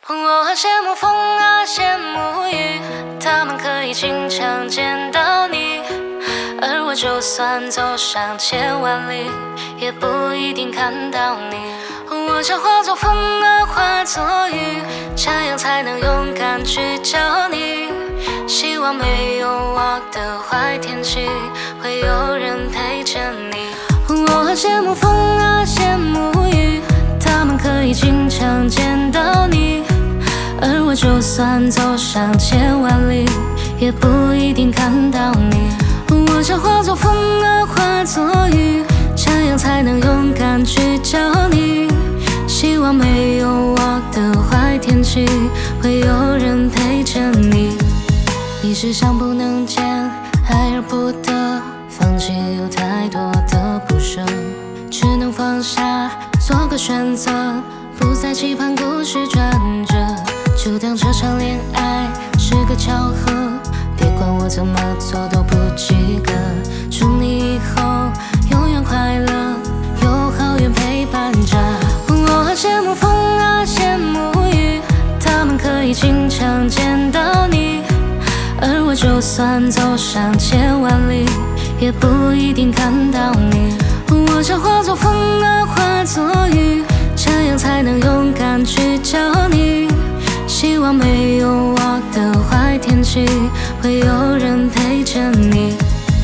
我羡慕风啊，羡慕雨，他们可以经常见到你，而我就算走上千万里，也不一定看到你。我想化作风啊，化作雨，这样才能勇敢去找你。希望没有我的坏天气，会有人陪着你。我羡慕风啊，羡慕雨，他们可以经常见到你，而我就算走上千万里，也不一定看到你。我想化作风啊，化作雨，这样才能勇敢去找你。希望没有我的坏天气，会有人陪着你。你是想不能见，爱而不得，放弃有太多的不舍，只能放下，做个选择，不再期盼故事转折。就当这场恋爱是个巧合，别管我怎么做都不及格。祝你以后永远快乐，有好运陪伴着。我羡慕风啊，羡慕雨，他们可以经常见到你，而我就算走上千万里，也不一定看到你。我想化作风啊，化作雨，这样才能勇敢去找你。希望没有我的坏天气，会有人陪着你。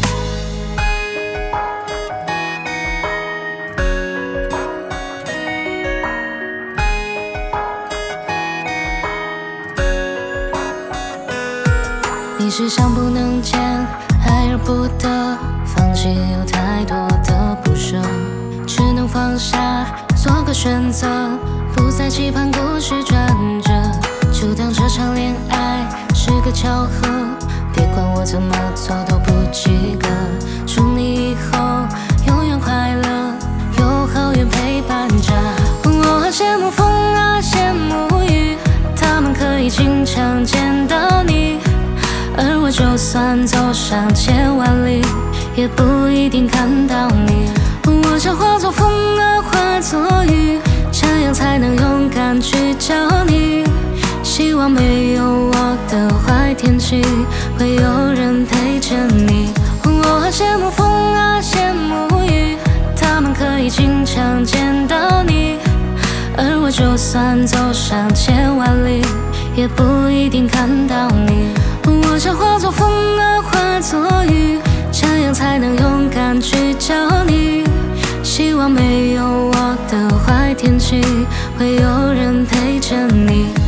你是想不能见，爱而不得，放弃有太多的不舍，只能放下，做个选择，不再期盼故事转折。就当这场恋爱是个巧合，别管我怎么做都不及格。祝你以后永远快乐，有好运陪伴着。我羡慕风啊，羡慕雨，他们可以经常见到你，而我就算走上千万里，也不一定看到你。我想化作风啊，化作雨，这样才能勇敢去找你。希望没有我的坏天气，会有人陪着你。我羡慕风啊，羡慕雨，他们可以经常见到你，而我就算走上千万里，也不一定看到你。我想化作风啊，化作雨，这样才能勇敢去找你。希望没有我的坏天气，会有人陪着你。